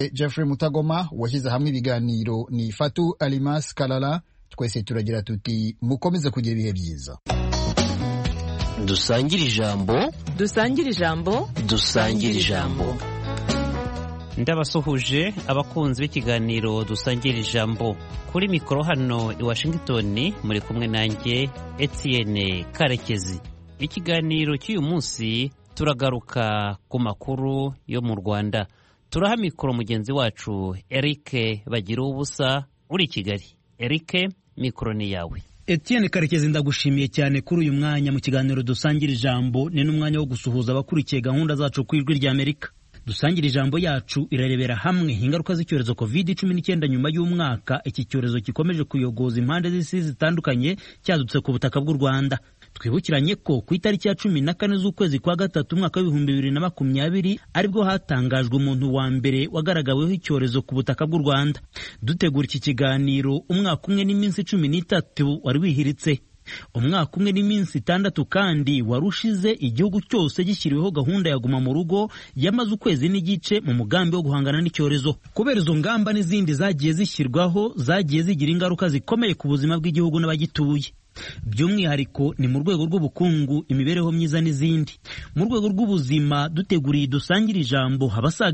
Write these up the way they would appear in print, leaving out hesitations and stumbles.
Jeffrey Mutagoma washyize hamwe ibiganiro ni Fatu Alimas Kalala. Twese turagira tuti mukomeze kugira ibihe byiza. Dusangire ijambo, dusangire ijambo, dusangire ijambo. Ndabasuhuje abakunzi b'ikiganiro dusangira ijambo. Kuri mikoro hano i Washington muri kumwe nanjye Etienne Karekezi. Ikiganiro cy'uyu munsi turagaruka ku makuru yo mu Rwanda. Turaha mikoro mugenzi wacu Eric Bagira ubusa uri Kigali. Eric, mikoro ni yawe. Etienne Karekezi, ndagushimiye cyane kuri uyu mwanya mu kiganiro dusangira ijambo. Ni n'umwanya wo gusuhuza abakurikiye gahunda zacu ku ijwi rya Amerika. Dusangira ijambo yacu irarebera hamwe ingaruka z'icyorezo COVID-19 nyuma y'umwaka iki cyorezo gikomeje kuyogoza impande z'isi zitandukanye cyadutse ku butaka bw'u Rwanda. Twibukiranye ko ku itariki ya 14 z'ukwezi kwa gatatu umwaka wa 2020 aribwo hatangajwe umuntu wa mbere wagaragaweho icyorezo ku butaka bw'u Rwanda. Dutegura iki kiganiro umwaka umwe n'iminsi 13 wari wihiritse. Umwaka umwe n'iminsi 6 kandi warushize igihugu cyose gishyiriweho gahunda ya guma mu rugo yamaze ukwezi n'igice mu mugambi wo guhangana n'icyorezo. Kubera izo ngamba n'izindi zagiye zishyirwaho zagiye zigira ingaruka zikomeye ku buzima bw'igihugu n'abagituye. By'umwihariko ni mu rwego rw'ubukungu, imibereho myiza n'izindi. Mu rwego rw'ubuzima duteguriye dusangira ijambo abasaga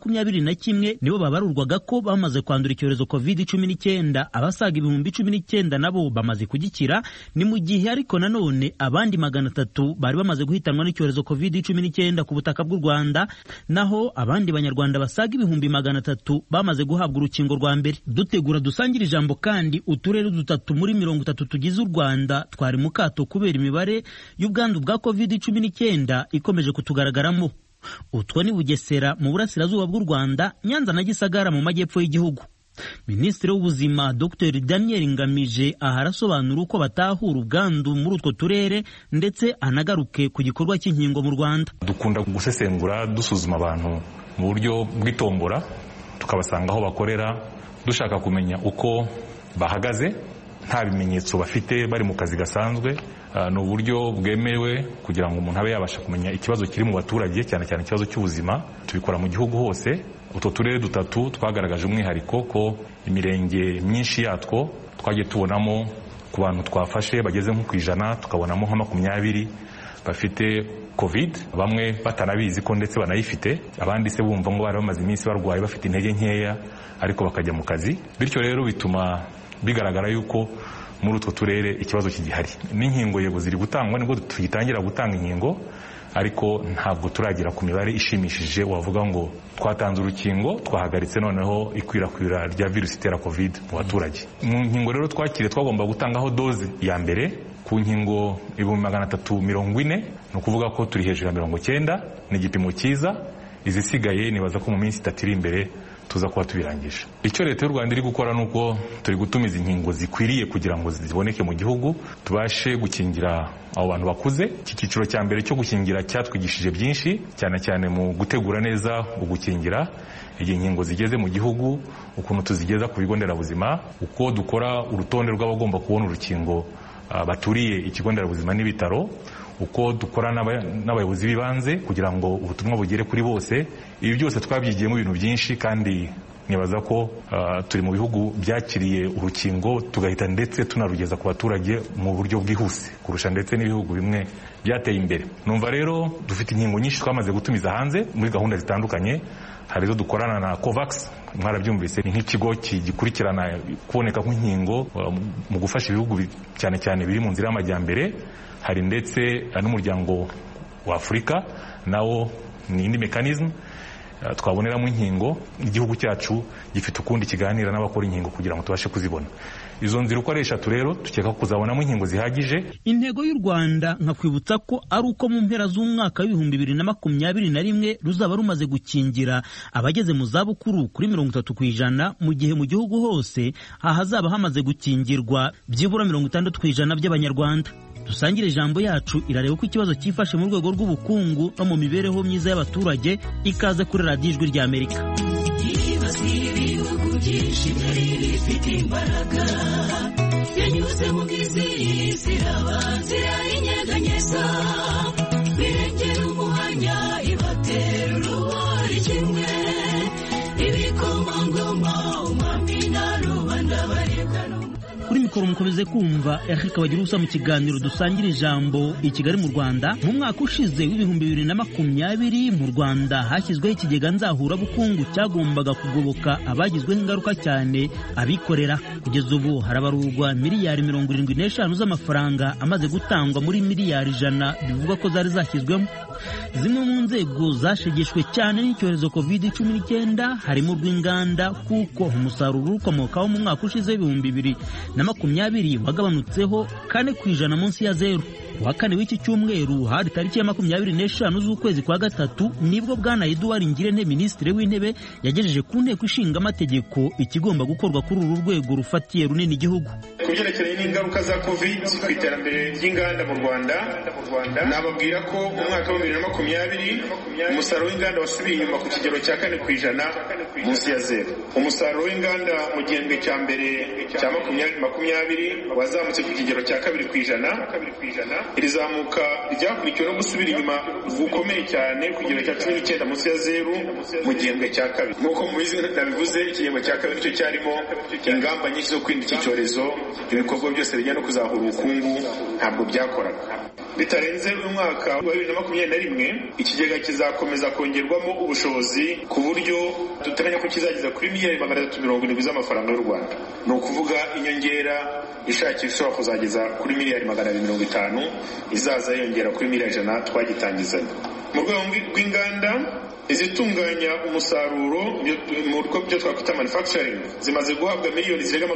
21,000 nibo babarurwaga ko bamaze kwandura icyorezo COVID-19, abasaga 19,000 nabo bamaze kugikira. Ni mu gihe ariko nanone abandi 300 bari bamaze guhitanwa n'icyorezo COVID-19 ku butaka bw'u Rwanda, naho abandi banyarwanda basaga 300 bamaze guhabwa urukingo rwa mbere. Dutegura dusangira ijambo kandi uturere 3 muri 30 tugize Rwanda twari mu kato kubera imibare y'ubwandu bwa COVID-19 ikomeje kutugaragaramo. Utwo ni Bugesera mu burasirazuba bw'u Rwanda, Nyanza na Gisagara mu majyepfo y'igihugu. Minisitiri w'ubuzima Dr Daniel Ngamije arasobanura uko batahura ubwandu muri utwo turere ndetse anagaruke ku gikorwa cy'inkingo mu Rwanda. Dukunda gusesengura dusuzuma abantu mu buryo bw'itombora, tukabasanga aho bakorera dushaka kumenya uko bahagaze nta bimenyetso bafite bari mu kazi gasanzwe. Ni uburyo bwemewe kugira ngo umuntu abe yabasha kumenya ikibazo kiri mu baturage, cyane cyane ikibazo cy'ubuzima. Tubikora mu gihugu hose. Utwo turere 3 twagaragaje umwihariko ko imirenge myinshi yatwo twagiye tubonamo ku bantu twafashe bageze nko kwijana, tukabonamo nka 20 bafite COVID, bamwe batanabizi ko ndetse banayifite, abandi se bumva ngo bari bamaze iminsi barwaye bafite intege nkeya ariko bakajya mu kazi. Bityo rero bituma bigaragara yuko muri utwo turere ikibazo kigihari. N'inkingo yego ziri gutangwa, nibwo tugitangira gutanga inkingo, ariko ntabwo turagira ku mibare ishimishije wavuga ngo twatanze urukingo twahagaritse noneho ikwirakwira rya virusi itera COVID mu baturage. Mu nkingo rero twakire twagomba gutangaho doze ya mbere ku nkingo 340, ni ukuvuga ko turi hejuru ya 90. Ni igipimo cyiza. Izisigaye nibaza ko mu minsi 3 iri imbere tuza kuba tubirangije. Icyo leta y'u Rwanda iri gukora nuko turi gutumiza inkingo zikwiriye kugira ngo ziboneke mu gihugu, tubashe gukingira abo bantu bakuze. Iki cyiciro cya mbere cyo gukingira cyatwigishije byinshi, cyane cyane mu gutegura neza ugukingira. Igihe inkingo zigeze mu gihugu, ukuntu tuzigeza ku bigo nderabuzima, uko dukora urutonde rw'abagomba kubona urukingo baturiye ikigo nderabuzima n'ibitaro, uko dukora n'abayobozi b'ibanze kugira ngo ubutumwa bugere kuri bose. Ibi byose twabyigiyemo ibintu byinshi, kandi nibaza ko turi mu bihugu byakiriye urukingo tugahita ndetse tunarugeza ku baturage mu buryo bwihuse kurusha ndetse n'ibihugu bimwe byateye imbere. Numva rero dufite inkingo nyinshi twamaze gutumiza hanze muri gahunda zitandukanye. Hari izo dukorana na COVAX, mwarabyumvise, ni nk'ikigo gikurikirana kuboneka kw'inkingo mu gufasha ibihugu cyane cyane biri mu nzira y'amajyambere. Hari ndetse n'umuryango wa Afurika, nawo ni indi mechanism twaboneramo inkingo. Igihugu cyacu gifite ukundi kiganira n'abakora inkingo kugira ngo tubashe kuzibona. Izo nzira uko ari 3 rero tukeka kuzabonamo inkingo zihagije. Intego y'u Rwanda nkakwibutsa ko ari uko mu mpera z'umwaka wa 2021 ruzaba rumaze gukingira abageze mu zabukuru kuri 30%, mu gihe mu gihugu hose hazaba hamaze gukingirwa byibura 60% by'abanyarwanda. Dusangire ijambo yacu irareba uko ikibazo cyifashe mu rwego rw'ubukungu no mu mibereho myiza y'abaturage. Ikaze kuri radiyo ijwi rya Amerika. Yanyuze mu gizi sirabanzira inyeganyeza birengera umuhanya ibatera uruwari kimwe mikoro mukomeze kumva Eric Bagirusa mu kiganiro dusangira ijambo i Kigali mu Rwanda. Mu mwaka ushize w'ibihumbi 2020 mu Rwanda hashyizweho ikigega nzahurabukungu cyagombaga kugoboka abagizweho ingaruka cyane abikorera. Kugeza ubu harabarurwa miliyari 75 z'amafaranga amaze gutangwa muri miliyari 100 bivuga ko zari zashyizwemo. Zimwe mu nzego zashegeshwe cyane n'icyorezo COVID-19 harimo rw'inganda kuko umusaruro ukomokaho mu mwaka ushize w'ibihumbi 2020 wagabanutseho 4% munsi ya zero. Wa kane w'iki cyumweru hari tariki ya 25 z'ukwezi kwa gatatu nibwo bwana Edouard Ngirente Minisitiri w'Intebe yagejeje ku nteko ishinga amategeko ikigomba gukorwa kuri uru rwego rufatiye runini igihugu. Kubyerekeranye n'ingaruka za COVID ku iterambere ry'inganda mu Rwanda, nababwira ko mu mwaka wa 2020 umusaruro w'inganda wasubiye inyuma ku kigero cya 4% munsi ya zero. Umusaruro w'inganda mu gihembwe cya mbere cya 2020 wazamutse ku kigero cya 2%. Iri zamuka ryakurikiwe no gusubira inyuma gukomeye cyane ku kigero cya 19 munsi ya zero mu gihembwe cya kabiri. Nk'uko mubizi nabivuze, igihembwe cya kabiri nicyo cyarimo ingamba nyinshi zo kwirinda iki cyorezo. Ibikorwa byose bijyana no kuzahura ubukungu ntabwo byakoraga. Bitarenze uyu mwaka wa 2021 ikigega kizakomeza kongerwamo ubushobozi ku buryo duteganya ko kizageza kuri miliyari 370 z'amafaranga y'u Rwanda. Ni ukuvuga inyongera ishakishwa kuzageza kuri miliyari 250 izaza yongera kuri miliyari 100 twagitangizanye. Mu rwego rw'inganda izitunganya umusaruro mu rwego byo twakwita manufacturing zimaze guhabwa miliyoni zirenga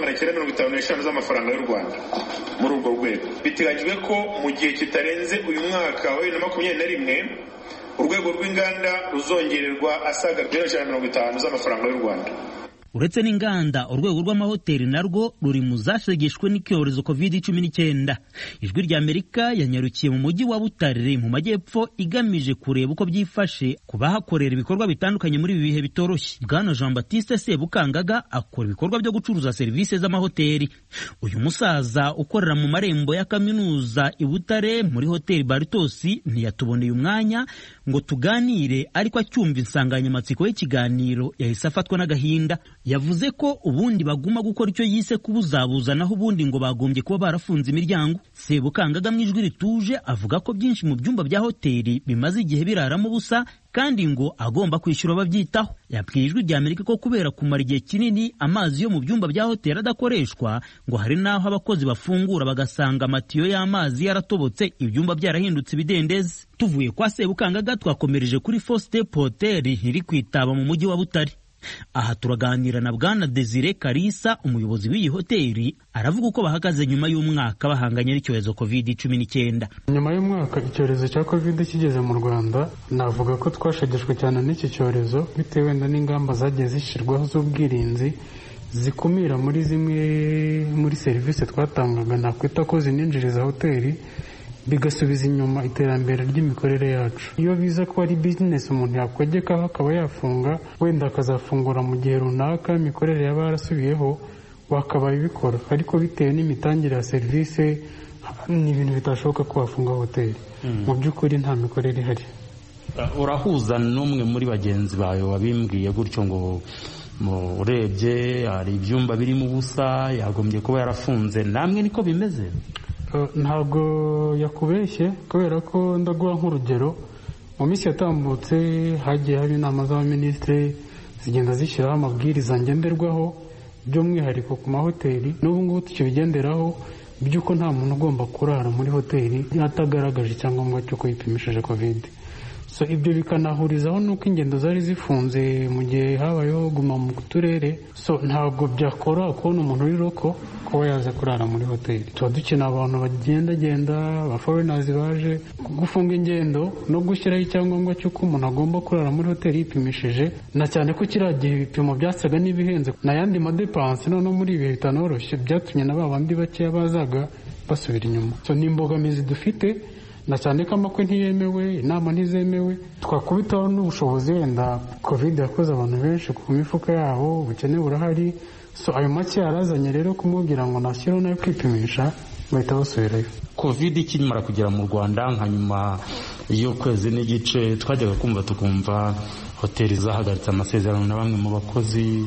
955 z'amafaranga y'u Rwanda. Muri urwo rwego biteganyijwe ko mu gihe kitarenze uyu mwaka wa 2021 urwego rw'inganda ruzongererwa asaga 150 z'amafaranga y'u Rwanda. Uretse n'inganda, urwego rw'amahoteli narwo ruri mu zashegeshwe n'icyorezo COVID-19. Ijwi rya Amerika yanyarukiye mu mujyi wa Butare mu majyepfo igamije kureba uko byifashe kubahakorera ibikorwa bitandukanye muri ibi bihe bitoroshye. Bwana Jean Baptiste Sebukangaga akora ibikorwa byo gucuruza serivisi z'amahoteli. Uyu musaza ukorera mu marembo ya kaminuza i Butare muri hoteli Bartos ntiyatuboneye umwanya ngo tuganire, ariko acyumva insanganyamatsiko y'ikiganiro yahise afatwa n'agahinda. Yavuze ko ubundi baguma gukora icyo yise kubuzabuza, naho ubundi ngo bagombye kuba barafunze imiryango. Sebukangaga mu ijwi rituje avuga ko byinshi mu byumba bya hoteli bimaze igihe biraramo ubusa kandi ngo agomba kwishyura ababyitaho. Yabwiye Ijwi rya Amerika ko kubera kumara igihe kinini amazi yo mu byumba bya hoteli adakoreshwa, ngo hari naho abakozi bafungura bagasanga amatiyo y'amazi yaratobotse, ibyumba byarahindutse ibidendezi. Tuvuye kwa Sebukangaga twakomereje kuri Foster Hotel iri kwitaba mu mujyi wa Butare. Aha turaganira na Bwana Desire Karisa, umuyobozi w'iyi hoteli, aravuga uko bahagaze nyuma y'umwaka bahanganye n'icyorezo COVID-19. Nyuma y'umwaka icyorezo cya COVID kigeze mu Rwanda, navuga ko twashegeshwe cyane n'iki cyorezo bitewe n'ingamba zagiye zishyirwaho z'ubwirinzi zikumira muri zimwe muri serivisi twatangaga nakwita ko zininjiriza hoteli, bigasubiza inyuma iterambere ry'imikorere yacu. Iyo biza ko ari business umuntu yakwegekaho akaba yafunga, wenda akazafungura mu gihe runaka imikorere yaba yarasubiyeho, wakabaye bikora, ariko bitewe n'imitangire ya serivisi ni ibintu bitashoboka ko wafunga hoteli. Mu by'ukuri nta mikorere ihari. Urahuza n'umwe muri bagenzi bawe wabimbwiye gutyo ngo urebye hari ibyumba birimo ubusa yagombye kuba yarafunze, namwe niko bimeze? Ntabwo yakubeshye, kubera ko ndaguha nk'urugero. Mu minsi yatambutse hagiye haba inama z'abaminisitiri zigenda zishyiraho amabwiriza ngenderwaho by'umwihariko ku mahoteli. N'ubu ngubu tukibigenderaho by'uko nta muntu ugomba kurara muri hoteli atagaragaje icyangombwa cy'uko yipimishije COVID. So ibyo bikanahurizaho nuko ingendo zari zifunze mu gihe habayeho guma mu turere. So ntabwo byakora kubona umuntu uri roko kuba yaza kurara muri hoteli. Tuba dukina abantu bagendagenda, ba foreigners baje. Gufunga ingendo no gushyiraho icyangombwa cy'uko umuntu agomba kurara muri hoteli yipimishije, na cyane ko kiriya gihe ibipimo byasaga n'ibihenze n'ayandi madepanse, noneho muri ibihe bitanoroshye byatumye na ba bandi bakeya bazaga basubira inyuma. So ni imbogamizi dufite, na cyane ko amakwe ntiyemewe, inama ntizemewe. Twakubitaho n'ubushobozi, wenda COVID yakoze abantu benshi ku mifuka yabo, ubukene burahari. So ayo make yarazanye rero kumubwira ngo nashyiraho nayo kwipimisha, bahita basubirayo. COVID ikimara kugera mu Rwanda nka nyuma y'ukwezi n'igice twajyaga kumva hoteli zahagaritse amasezerano na bamwe mu bakozi,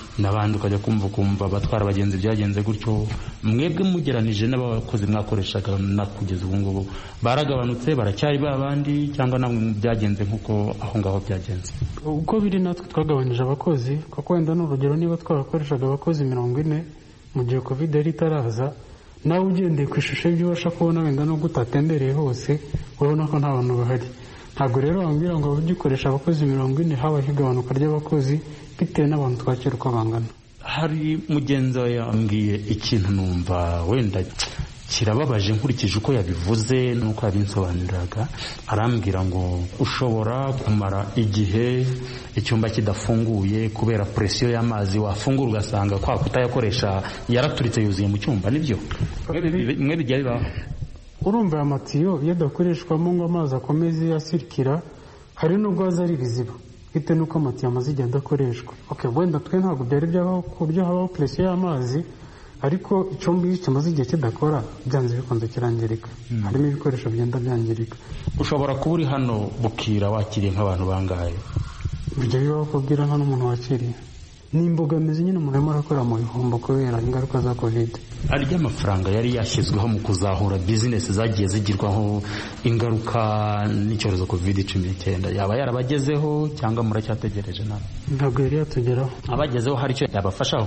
n'abandi ukajya kumva batwara abagenzi byagenze gutyo. Mwebwe mugeranije n'abakozi mwakoreshaga na kugeza ubu ngubu baragabanutse, baracyari babandi cyangwa namwe byagenze nk'uko aho ngaho byagenze? Uko biri natwe twagabanije abakozi, kuko wenda n'urugero niba twarakoreshaga abakozi 40 mu gihe covid yari itaraza, nawe ugendeye ku ishusho y'ibyo ubasha kubona wenda no gutatembereye hose urabona ko nta bantu bahari. Ntabwo rero wambwira ngo ugikoresha abakozi 40 haba higabanuka ry'abakozi bitewe n'abantu twakira uko bangana. Hari mugenzi we yambwiye ikintu numva wenda kirababaje nkurikije uko yabivuze nuko yabinsobanuriraga. Arambwira ngo ushobora kumara igihe icyumba kidafunguye kubera presiyo y'amazi, wafungura ugasanga kwa kutayakoresha yaraturitse yuzuye mu cyumba. Nibyo mwe bijya bibaho? Urumva amatiyo iyo adakoreshwamo ngo amazi akomeze asirikira, hari nubwo aza ari biziba bitewe n'uko amatiyo amaze igihe adakoreshwa. Wenda twe ntabwo byari byabaho ku buryo habaho presiyo y'amazi, ariko icyumba iyo kimaze igihe kidakora byanze bikunze kirangirika. Harimo ibikoresho bigenda byangirika. Ushobora kuba uri hano bukira wakiriye nk'abantu bangahe? Bijya bibaho kubwira nta n'umuntu wakiriye. Ni imbogamizi nyine umuntu arimo arakora mu bihombo kubera ingaruka za covid. Arya amafaranga yari yashyizweho mu kuzahura bizinesi zagiye zigirwaho ingaruka n'icyorezo covid-19 yaba yarabagezeho cyangwa muracyategereje nawe? Ntabwo yari yatugeraho. Abagezeho hari icyo yabafashaho?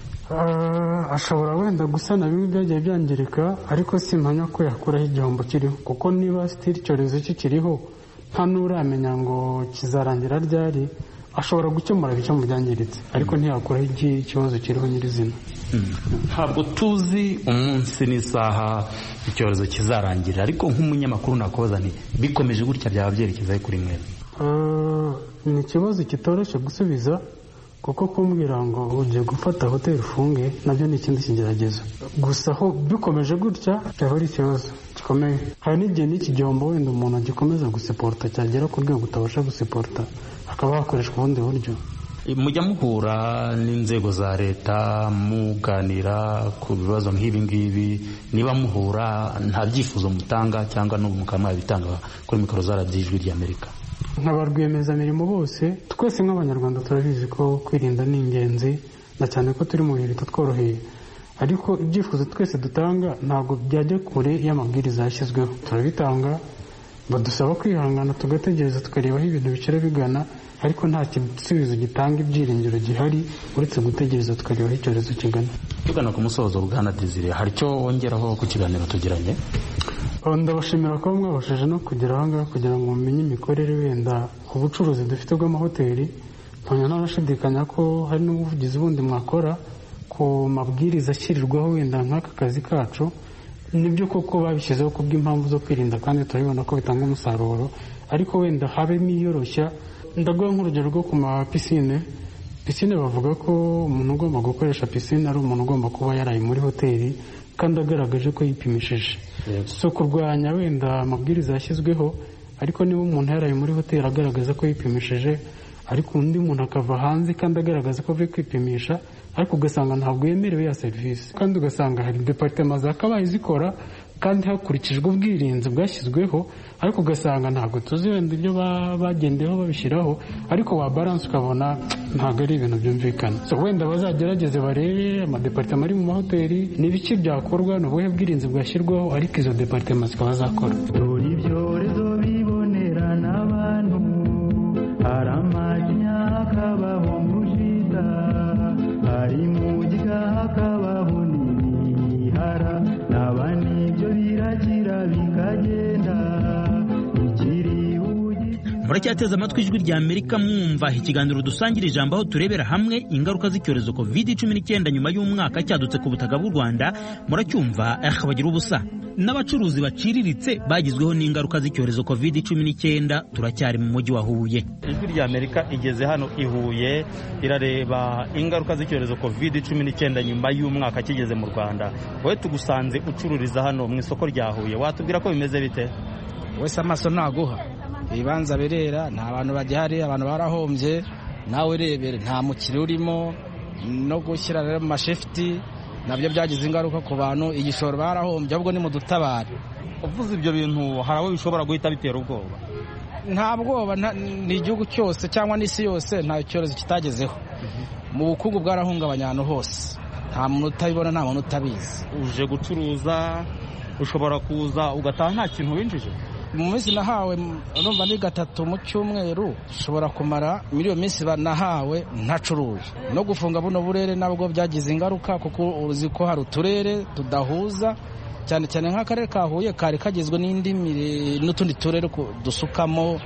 Ashobora wenda gusana bimwe byagiye byangirika, ariko simpanya ko yakuraho igihombo kiriho, kuko niba sitiri icyorezo kikiriho nta n'uramenya ngo kizarangira ryari. Ashobora gukemura bike mu byangiritse, ariko ntiyakuraho ikibazo kiriho nyirizina. Ntabwo tuzi umunsi n'isaha icyorezo kizarangirira, ariko nk'umunyamakuru nakubaza nti bikomeje gutya byaba byerekeza kuri mwe? Ni ikibazo kitoroshye gusubiza, kuko kumbwira ngo ugiye gufata hoteli ufunge nabyo ni ikindi kigeragezo. Gusa aho bikomeje gutya byaba ari ikibazo gikomeye. Hari n'igihe n'iki gihombo wenda umuntu agikomeza gusiporta cyagera ku rwego utabasha gusiporta, hakaba hakoreshwa ubundi buryo. Mujya muhura n'inzego za leta muganira ku bibazo nk'ibi ngibi? Niba muhura nta byifuzo mutanga cyangwa n'ubu mukaba mwabitanga kuri mikoro za radiyo Ijwi ry'Amerika? Nk'abarwiyemezamirimo bose twese nk'abanyarwanda turabizi ko kwirinda ni ingenzi, na cyane ko turi mu bihe bitatworoheye, ariko ibyifuzo twese dutanga ntabwo byajya kure y'amabwiriza yashyizweho. Turabitanga, badusaba kwihangana tugategereza tukareba aho ibintu bikira bigana, ariko nta gisubizo gitanga ibyiringiro gihari uretse gutegereza tukareba aho icyorezo kigana. Tugana ku musozo, Bwana Desire, hari icyo wongeraho ku kiganiro tugiranye? Ndabashimira ko mwabashije no kugera aha ngaha kugira ngo mumenye imikorere wenda ubucuruzi dufite bw'amahoteli. Mpamya ntanashidikanya ko hari n'ubuvugizi bundi mwakora ku mabwiriza ashyirirwaho wenda nk'aka kazi kacu. Nibyo koko babishyizeho kubw'impamvu zo kwirinda, kandi turabibona ko bitanga umusaruro, ariko wenda habemo iyoroshya. Ndaguha nk'urugero rwo ku mapisine. Pisine bavuga ko umuntu ugomba gukoresha pisine ari umuntu ugomba kuba yaraye muri hoteli kandi agaragaje ko yipimishije. So kurwanya wenda amabwiriza yashyizweho, ariko niba umuntu yaraye muri hoteli agaragaza ko yipimishije, ariko undi muntu akava hanze kandi agaragaza ko avuye kwipimisha, ariko ugasanga ntabwo yemerewe ya serivisi, kandi ugasanga hari departement zakabaye zikora kandi hakurikijwe ubwirinzi bwashyizweho, ariko ugasanga ntabwo tuzi wenda ibyo bagendeyeho babishyiraho, ariko wa balance ukabona ntabwo ari ibintu byumvikana. So wenda bazagerageze barebe amadepartement ari mu mahoteli n'ibiki byakorwa, n'ubuhe bwirinzi bwashyirwaho, ariko izo departement zikaba zakora. Ibyorezo bibonera n'abantu, aramanya akabaho mujida, ari mujya akabaho n'ibihara, n'abandi ibyo biragira bikagenda. Muracyateze amatwi Ijwi ry'Amerika mwumva ikiganiro dusangira ijambo, aho turebera hamwe ingaruka z'icyorezo covid-19 nyuma y'umwaka cyadutse ku butaka bw'u Rwanda. Muracyumva bagira ubusa. N'abacuruzi baciriritse bagizweho n'ingaruka z'icyorezo covid-19. Turacyari mu mujyi wa Huye. Ijwi ry'Amerika igeze hano i Huye, irareba ingaruka z'icyorezo covid-19 nyuma y'umwaka kigeze mu Rwanda. Wowe tugusanze ucururiza hano mu isoko rya Huye, watubwira ko bimeze bite? Wese amaso naguha, ibibanza birera, nta bantu bagihari, abantu barahombye. Nawe rebere, nta mukiri urimo, no gushyira rero mu mashifti nabyo byagize ingaruka ku bantu. Igishoro barahombye, ahubwo ni mu dutabare. Uvuze ibyo bintu hari abo bishobora guhita bitera ubwoba? Nta bwoba, ni igihugu cyose cyangwa n'isi yose nta cyorezo kitagezeho. mu bukungu bwarahungabanya ahantu hose, nta muntu utabibona, nta muntu utabizi. Uje gucuruza ushobora kuza ugataha nta kintu winjije. Mu minsi nahawe urumva ni 3 mu cyumweru, ushobora kumara miliyoni minsi nahawe ntacuruje. No gufunga buno burere nabwo byagize ingaruka, kuko uzi ko hari uturere tudahuza, cyane cyane nk'akarere ka Huye kari kagizwe n'indimi n'utundi turere dusukamo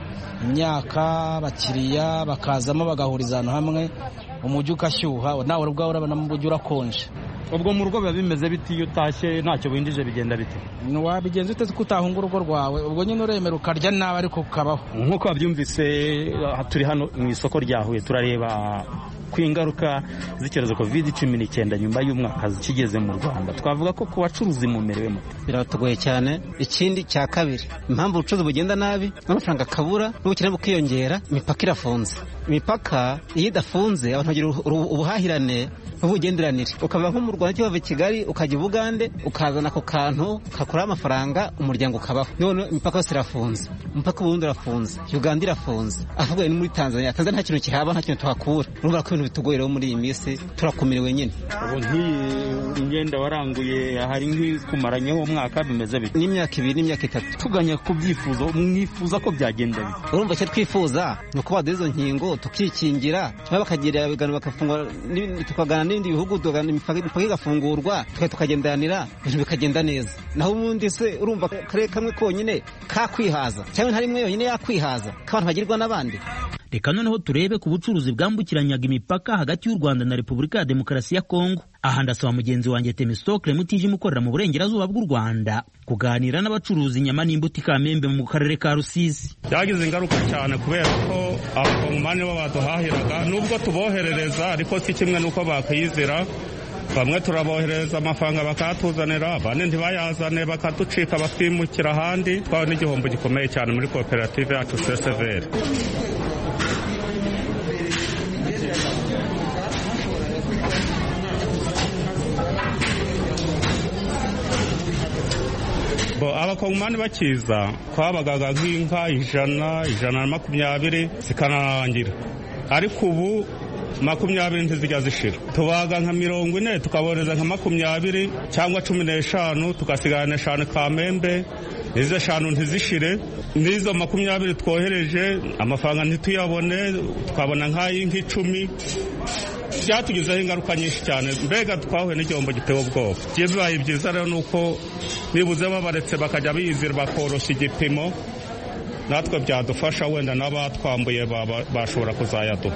imyaka, abakiriya bakazamo bagahuriza ahantu hamwe, umujyi ugashyuha, nawe ubwawe urabona mu mujyi urakonje. Ubwo mu rugo biba bimeze biti iyo utashye ntacyo winjije bigenda bite? Wabigenza ute kutahunga urugo rwawe? Ubwo nyine uremera ukarya nabi ariko ukabaho. Nk'uko babyumvise, turi hano mu isoko rya Huye turareba ku ingaruka z'icyorezo COVID-19 nyuma y'umwaka kigeze mu Rwanda. Twavuga ko ku bacuruzi mumerewemo biratugoye cyane. Ikindi cya kabiri, impamvu ubucuruzi bugenda nabi n'amafaranga akabura n'ubukene bukiyongera, imipaka irafunze. Imipaka iyo idafunze abantu bagira ubuhahirane n'ubugenderanire. Ukava nko mu Rwanda cyangwa Kigali ukajya Bugande ukazana ako kantu kakura amafaranga umuryango ukabaho. None imipaka yose irafunze, umupaka Burundi irafunze, Uganda irafunze, avuga ni muri Tanzania nta kintu kihaba, nta kintu tuhakura. Urumva ko ibintu bitugoye muri iyi minsi, turakumiriwe nyine. Ubu imyenda waranguye hari nk'ikumaranyeho umwaka bimeze bite? N'imyaka 2 n'imyaka 3. Tuganya ku byifuzo, mwifuza ko byagenda bite? Urumva cyo twifuza no kuba izo nkingo tukikingira, bakagira ibiganiro bakafungwa, tukagana n'ibindi bihugu, imipaka igafungurwa, tukagendanira, ibintu bikagenda neza. Naho ubundi se urumva kare kamwe konyine kakwihaza, cyangwa ntari mwe yonyine yakwihaza, abantu bagirwa n'abandi. Reka noneho turebe ku bucuruzi bwambukiranyaga imipaka hagati y'u Rwanda na Repubulika ya Demokarasi ya Kongo. Aha ndasaba mugenzi wanjye Temistocle Mutijima ukorera mu burengerazuba bw'u Rwanda kuganira n'abacuruzi inyama n'imbuto i Kamembe mu karere ka Rusizi. Byagize ingaruka cyane kubera ko abakongomani bo baduhahiraga, nubwo tuboherereza ariko si kimwe nuko bakayizira. Bamwe turabohereza amafaranga bakatuzanira, abandi ntibayazane bakaducika bakimukira ahandi. Twawe n'igihombo gikomeye cyane muri koperative yacu CSVR. Abakongomani bakiza twabagaga nk'inka 120 zikanarangira, ariko ubu 20 ntizijya zishira. Tubaga nka 40 tukaboreza nka 20 cyangwa 15 tugasigana 5 Kamembe, izo 5 ntizishire, nizo 20 twohereje amafaranga ntituyabone, tukabona nk'ay'inka 10. Byatugizeho ingaruka nyinshi cyane, mbega twahuye n'igihombo giteye ubwoba. Bibaye byiza rero nuko nibuze babaretse bakajya bizira bakoroshya igipimo, natwe byadufasha, wenda n'abatwambuye bashobora kuzayaduha.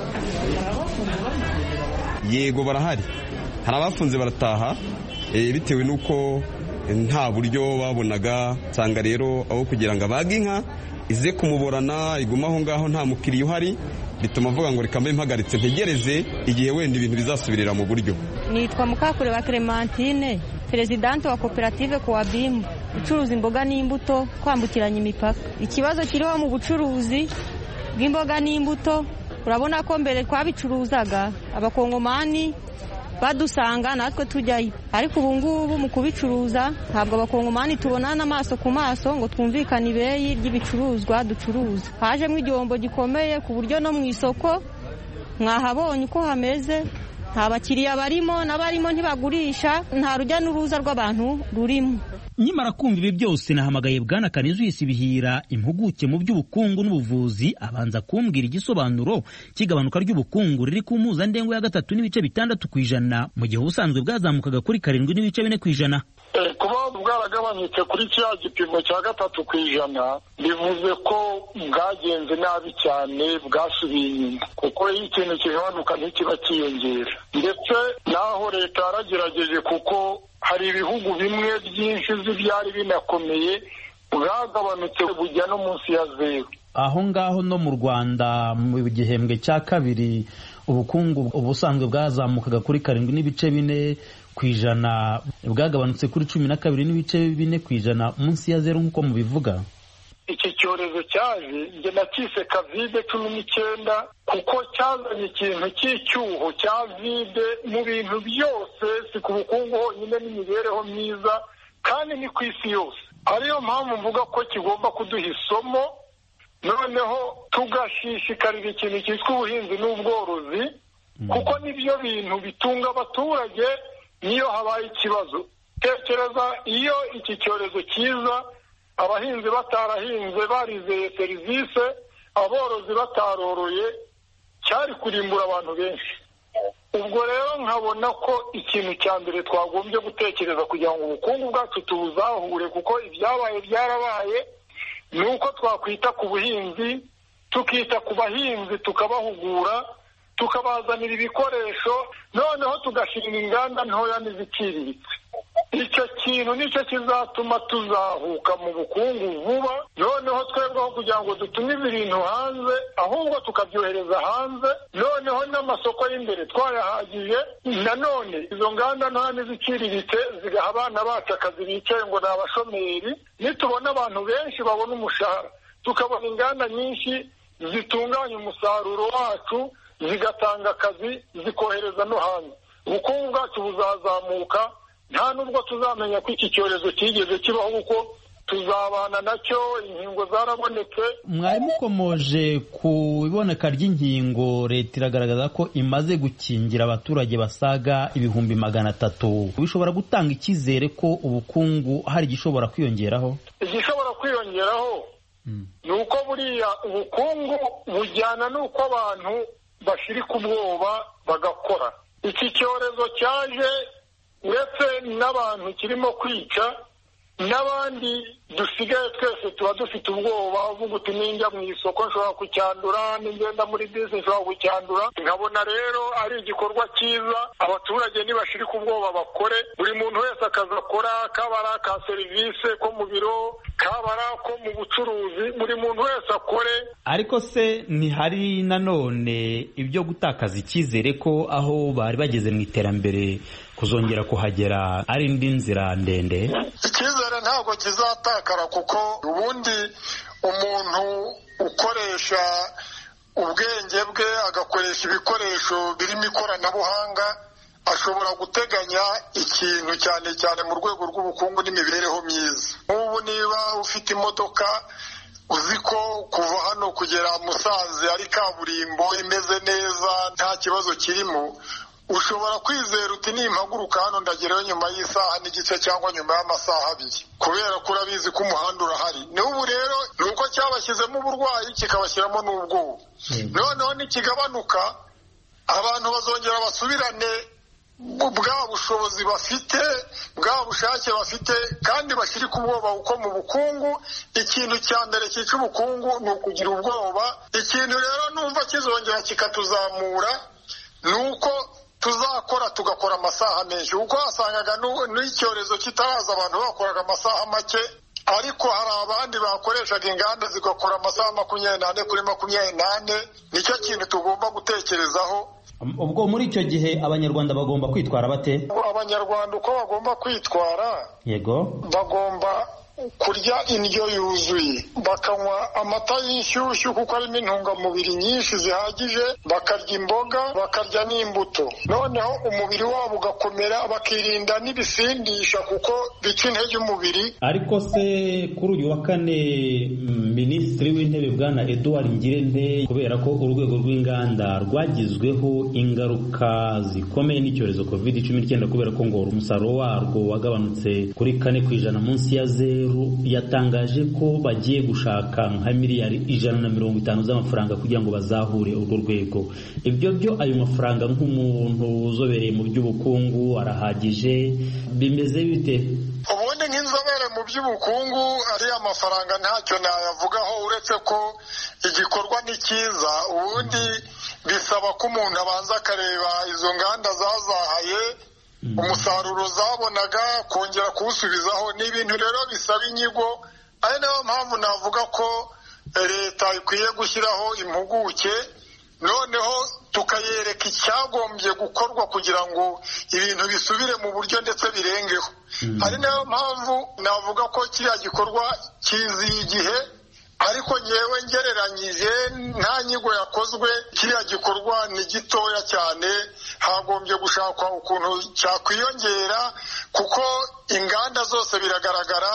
Yego barahari, hari abafunze barataha bitewe n'uko nta buryo babonaga. Nsanga rero aho kugira ngo abage inka ize kumuborana iguma aho ngaho nta mukiriya uhari, bituma avuga ngo reka mbe mpagaritse ntegereze igihe wenda ibintu bizasubirira mu buryo. Nitwa Mukakure wa Clementine, Presidente wa koperative kwa Bimbo, ucuruza imboga n'imbuto kwambukiranya imipaka. Ikibazo kiriho mu bucuruzi bw'imboga n'imbuto, urabona ko mbere twabicuruzaga abakongomani badusanga natwe tujyayo, ariko ubu ngubu mu kubicuruza ntabwo abakongomani tubonana amaso ku maso ngo twumvikane ibeyi ry'ibicuruzwa ducuruza. Hajemo igihombo gikomeye ku buryo no mu isoko mwahabonye uko hameze, nta bakiriya barimo, n'abarimo ntibagurisha, nta rujya n'uruza rw'abantu rurimo. Nyimara kumva ibi byose nahamagaye Bwana Kanizuyisi Bihira, impuguke mu by'ubukungu n'ubuvuzi, abanza kumbwira igisobanuro cy'igabanuka ry'ubukungu riri ku mpuzandengo ya 3.6% mu gihe ubusanzwe bwazamukaga kuri 7.4%. Kuba bwaragabanyutse kuri cya gipimo cya 3%, bivuze ko bwagenze nabi cyane, bwasubiye inyuma, kuko iyo ikintu kigabanuka ntikiba kiyongera. Ndetse naho leta yaragerageje, kuko hari ibihugu bimwe byinshi byari binakomeye bwagabanutse bujya no munsi ya 0. Aho ngaho no mu Rwanda mu gihembwe cya kabiri ubukungu ubusanzwe bwazamukaga kuri 7.4%, bwagabanutse kuri 12.4% munsi ya 0 nk'uko mubivuga. Iki cyorezo cyaje njye nakise COVID-19 kuko cyazanye ikintu cy'icyuho cya vide mu bintu byose, si ku bukungu honyine n'imibereho myiza, kandi ni ku isi yose. Ariyo mpamvu mvuga ko kigomba kuduha isomo, noneho tugashishikarira ikintu cyitwa ubuhinzi n'ubworozi, kuko nibyo bintu bitunga abaturage niyo habaye ikibazo. Tekereza iyo iki cyorezo kiza, abahinzi batarahinze barizeye serivisi, aborozi bataroroye, cyari kurimbura abantu benshi. Ubwo rero nkabona ko ikintu cya mbere twagombye gutekereza kugira ngo ubukungu bwacu tubuzahure, kuko ibyabaye byarabaye, ni uko twakwita ku buhinzi, tukita ku bahinzi, tukabahugura, tukabazanira ibikoresho, noneho tugashinga inganda ntoya n'iziciriritse. Icyo kintu nicyo kizatuma tuzahuka mu bukungu vuba, noneho twebweho kugira ngo dutumize ibintu hanze, ahubwo tukabyohereza hanze, noneho n'amasoko y'imbere twayahagije. Nanone izo nganda ntoya n'iziciriritse zigaha abana bacu akazi, bicaye ngo ni abashomeri. Nitubona abantu benshi babona umushahara, tukabona inganda nyinshi zitunganya umusaruro wacu, zigatanga akazi, zikohereza no hanze, ubukungu bwacu buzazamuka. Nta nubwo tuzamenya ko iki cyorezo kigeze kibaho, kuko tuzabana nacyo, inkingo zarabonetse. Mwari mukomoje ku iboneka ry'inkingo. Leta iragaragaza ko imaze gukingira abaturage basaga 300,000. Bishobora gutanga icyizere ko ubukungu hari igishobora kwiyongeraho? Igishobora kwiyongeraho ni uko buriya ubukungu bujyana n'uko abantu bashirika ubwoba bagakora. Iki cyorezo cyaje uretse n'abantu kirimo kwica, n'abandi dusigaye twese tuba dufite ubwoba, uvuga uti ninjya mu isoko nshobora kucyandura, ningenda muri bisi nshobora kucyandura. Nkabona rero ari igikorwa cyiza, abaturage nibashirika ubwoba bakore, buri muntu wese akazakora, kabara ka serivisi ko mu biro, kabara ko mu bucuruzi, buri muntu wese akore. Ariko se ntihari nanone ibyo gutakaza icyizere ko aho bari bageze mu iterambere kuzongera kuhagera ari indi nzira ndende? Icyizere ntabwo kizatakara, kuko ubundi umuntu ukoresha ubwenge bwe, agakoresha ibikoresho birimo ikoranabuhanga, ashobora guteganya ikintu cyane cyane mu rwego rw'ubukungu n'imibereho myiza. Nk'ubu niba ufite imodoka, uzi ko kuva hano kugera Musanze ari kaburimbo imeze neza, nta kibazo kirimo, ushobora kwizera uti nimpaguruka hano ndagerayo nyuma y'isaha n'igice cyangwa nyuma y'amasaha 2, kubera ko urabizi ko umuhanda urahari. N'ubu rero ni uko cyabashyizemo uburwayi kikabashyiramo n'ubwoba. Noneho nikigabanuka, abantu bazongera basubirane bwa bushobozi bafite, bwa bushake bafite, kandi bashyirika ubwoba, kuko mu bukungu ikintu cya mbere cyica ubukungu ni ukugira ubwoba. Ikintu rero numva kizongera kikatuzamura ni uko tuzakora, tugakora amasaha menshi, kuko wasangaga n'icyorezo kitaraza abantu bakoraga amasaha make, ariko hari abandi bakoreshaga inganda zigakora amasaha 24 kuri 24. Nicyo kintu tugomba gutekerezaho. Ubwo muri icyo gihe abanyarwanda bagomba kwitwara bate? Abanyarwanda uko bagomba kwitwara, yego, bagomba kurya indyo yuzuye, bakanywa amata y'inshyushyu kuko harimo intungamubiri nyinshi zihagije, bakarya imboga, bakarya n'imbuto, noneho umubiri wabo ugakomera, bakirinda n'ibisindisha kuko bica intege umubiri. Ariko se kuri uyu wa kane Minisitiri w'Intebe Bwana Edouard Ngirente, kubera ko urwego rw'inganda rwagizweho ingaruka zikomeye n'icyorezo COVID-19, kubera ko ngo umusaruro warwo wagabanutse kuri 4% munsi ya 0, yatangaje ko bagiye gushaka nka miliyari 150 z'amafaranga kugira ngo bazahure urwo rwego. Ibyo byo ayo mafaranga nk'umuntu uzobereye mu by'ubukungu arahagije? Bimeze bite? Ubundi nk'inzobere mu by'ubukungu ari amafaranga ntacyo nayavugaho, uretse ko igikorwa ni cyiza. Ubundi bisaba ko umuntu abanza akareba izo nganda zazahaye, umusaruro zabonaga, kongera kuwusubizaho. Ni ibintu rero bisaba inyigo, ari nayo mpamvu navuga ko leta ikwiye gushyiraho impuguke, noneho tukayereka icyagombye gukorwa kugira ngo ibintu bisubire mu buryo ndetse birengeho. Ari nayo mpamvu navuga ko kiriya gikorwa kiziye igihe, ariko nyewe ngereranyije nta nyigo yakozwe, kiriya gikorwa ni gitoya cyane, hagombye gushakwa ukuntu cyakwiyongera, kuko inganda zose biragaragara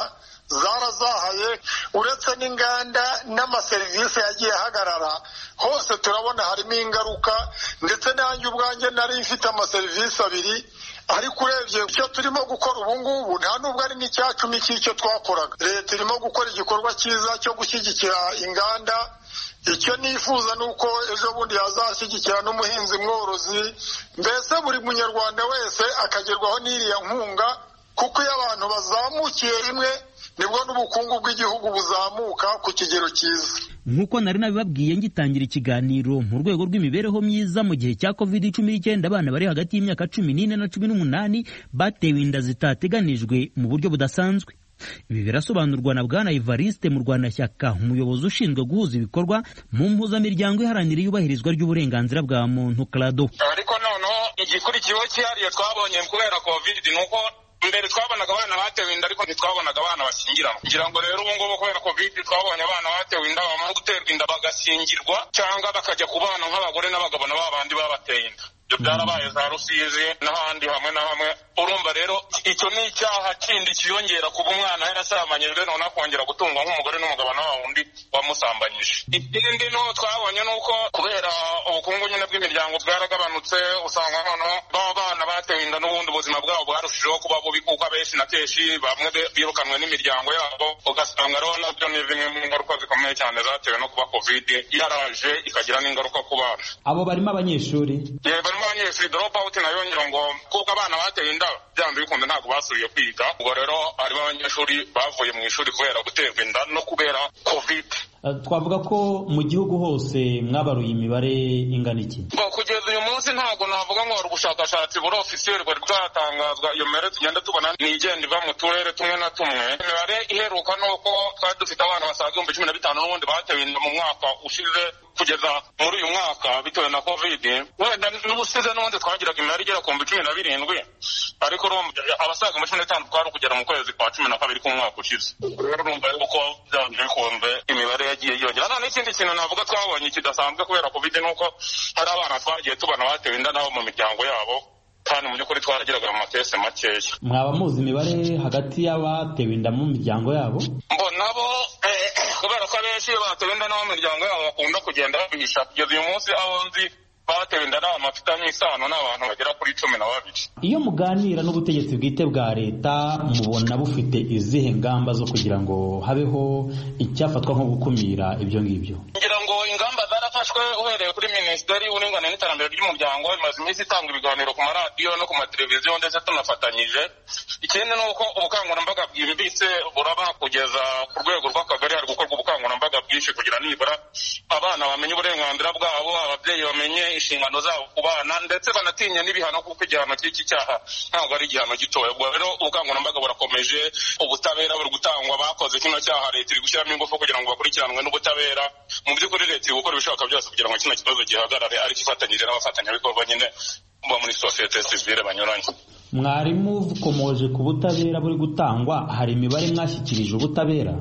zarazahaye, uretse n'inganda n'amaserivisi yagiye ahagarara, hose turabona harimo ingaruka, ndetse nanjye ubwanjye nari mfite amaserivisi abiri, ariko urebye icyo turimo gukora ubu ngubu nta nubwo ari n'icyacumi cy'icyo twakoraga. Leta irimo gukora igikorwa cyiza cyo gushyigikira inganda. Icyo nifuza ni uko ejo bundi yazashyigikira n'umuhinzi mworozi, mbese buri munyarwanda wese akagerwaho n'iriya nkunga, kuko iyo abantu bazamukiye rimwe nibwo n'ubukungu bw'igihugu buzamuka ku kigero cyiza. nk'uko nari nabibabwiye ngitangira ikiganiro, mu rwego rw'imibereho myiza mu gihe cya COVID-19 abana bari hagati y'imyaka 14 na 18 batewe inda zitateganijwe mu buryo budasanzwe. Ibi birasobanurwa na Bwana Evariste Murwanashyaka, umuyobozi ushinzwe guhuza ibikorwa mu mpuzamiryango iharanira iyubahirizwa ry'uburenganzira bwa muntu CRADO. Ariko noneho igikurikiyeho cyihariye twabonye kubera COVID nuko mbere twabonaga abana batewe inda ariko ntitwabonaga abana bashyingiranywe. Ngira ngo rero ubu ngubu kubera COVID twabonye abana batewe inda, bamara guterwa inda bagashyingirwa cyangwa bakajya kubana nk'abagore n'abagabo na babandi babateye inda. Ibyo byarabaye za Rusizi n'ahandi hamwe na hamwe. Urumva rero icyo ni icyaha kindi kiyongera kuba umwana yarasambanyijwe none akongera gutungwa nk'umugore n'umugabo na wundi wamusambanyije. Ikindi no twabonye nuko kubera ubukungu nyine bw'imiryango bwaragabanutse, usanga noneho baba bana batewe inda n'ubundi ubuzima bwabo bwarushijeho kuba bubi, kuko abenshi na kenshi bamwe birukanwe n'imiryango yabo, ugasanga rero nabyo ni zimwe mu ngaruka zikomeye cyane zatewe no kuba COVID yaraje ikagira n'ingaruka ku bana. Abo barimo abanyeshuri? Barimo abanyeshuri drop out nayo ngira ngo kuko abana batewe inda byanze bikunze ntabwo basubiye kwiga, ubwo rero harimo abanyeshuri bavuye mu ishuri kubera guterwa inda no kubera COVID. Twavuga ko mu gihugu hose mwabaruye imibare ingana iki? Kugeza uyu munsi ntabwo navuga ngo hari ubushakashatsi buri officiel bwari bwatangazwa. Iyo mibare tugenda tubona ni igenda iva mu turere tumwe na tumwe. Imibare iheruka nuko twari dufite abana basaga 15,000 n'ubundi batewe inda mu mwaka ushize kugeza muri uyu mwaka bitewe na COVID. Wenda n'ubusize n'ubundi twagiraga imibare igera ku 17, ariko abasaga 15 twari kugera mu kwezi kwa 12 k'umwaka ushize. Rero urumva yuko byanze bikunze imibare yagiye yongera. None ikindi kintu navuga twabonye kidasanzwe kubera COVID nuko hari abana twagiye tubana batewe inda nabo mu miryango yabo, kandi mu by'ukuri twaragiraga amatese makeya. Mwaba muzi imibare hagati y'abatewe inda mu miryango yabo? Nabo kubera ko abenshi batewe inda nabo mu miryango yabo bakunda kugenda babihisha. Kugeza uyu munsi aho nzi batewe inda n'abantu bafitanye isano n'abantu bagera kuri 12. Iyo muganira n'ubutegetsi bwite bwa leta mubona bufite izihe ngamba zo kugira ngo habeho icyafatwa nko gukumira ibyo ngibyo? Ngira ngo ingamba zarafashwe uhereye kuri Minisiteri y'Uburinganire n'Iterambere ry'Umuryango, imaze iminsi itanga ibiganiro ku maradiyo no ku mateleviziyo ndetse tunafatanyije. Ikindi ni uko ubukangurambaga bwimbitse buraba kugeza ku rwego rw'akagari, hari gukorwa ubukangurambaga bwinshi kugira nibura abana bamenye uburenganzira bwabo, ababyeyi bamenye inshingano zabo ku bana, ndetse banatinye n'ibihano kuko igihano cy'iki cyaha ntabwo ari igihano gitoya. Ubwo rero ubukangurambaga burakomeje, ubutabera buri gutangwa, bakoze kino cyaha leta iri gushyiramo ingufu kugira ngo bakurikiranwe n'ubutabera. Mu by'ukuri leta iri gukora ibishoboka byose kugira ngo kino kibazo gihagarare, ariko ifatanyije n'abafatanyabikorwa nyine bo muri sosiyete sivile banyuranye. Mwarimu ukomoje ku butabera buri gutangwa, hari imibare mwashyikirije ubutabera?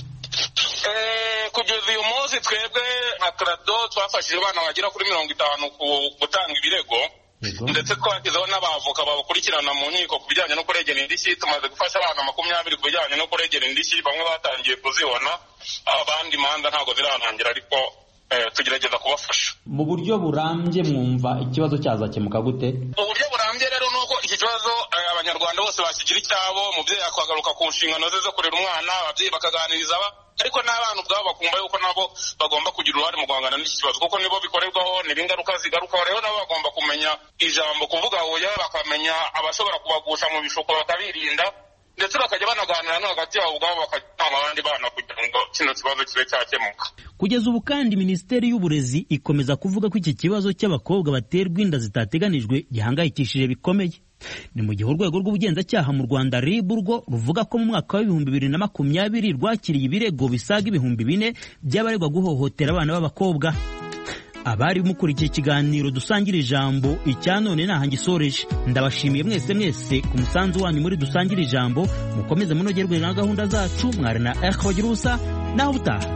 Kugeza uyu munsi twebwe nka CRADO twafashije abana bagera kuri 50 gutanga ibirego, ndetse twashyizeho n'abavoka babakurikirana mu nkiko ku bijyanye no kuregera indishyi. Tumaze gufasha abana 20 ku bijyanye no kuregera indishyi, bamwe batangiye kuzibona, abandi imanza ntabwo zirarangira, ariko tugerageza kubafasha. Mu buryo burambye mwumva ikibazo cyazakemuka gute? Uburyo burambye rero nuko iki kibazo abanyarwanda bose basigira icyabo, umubyeyi akagaruka ku nshingano ze zo kurera umwana, ababyeyi bakaganiriza ariko n'abantu ubwabo bakumva yuko nabo bagomba kugira uruhare mu guhangana n'iki kibazo, kuko nibo bikorerwaho, niba ingaruka zigarukaho. Rero nabo bagomba kumenya ijambo kuvuga oya, bakamenya abashobora kubagusha mu bishuko bakabirinda, ndetse bakajya banaganira no hagati yabo ubwabo bakajyana abandi bana kugira ngo kino kibazo kibe cyakemuka. Kugeza ubu kandi Minisiteri y'Uburezi ikomeza kuvuga ko iki kibazo cy'abakobwa baterwa inda zitateganijwe gihangayikishije bikomeye. Ni mu gihe urwego rw'ubugenzacyaha mu Rwanda RIB rwo ruvuga ko mu mwaka wa 2020 rwakiriye ibirego bisaga 4,000 by'abaregwa guhohotera abana b'abakobwa. Abari mukurikiye ikiganiro dusangira ijambo icya none naha ngisoreje. Ndabashimiye mwese ku musanzu wanyu muri dusangira ijambo. Mukomeze munogerwe na gahunda zacu. Mwari na bagira ubusa naho butaha.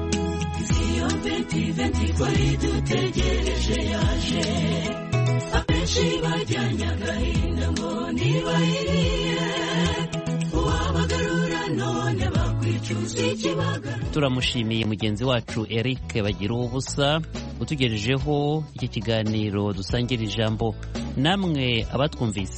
Abenshi bajyanye agahinda ngo ntibayiriye, uwabagarura none bakwica turamushimiye mugenzi wacu Eric bagira ubusa utugejejeho iki kiganiro dusangira ijambo. Namwe abatwumvise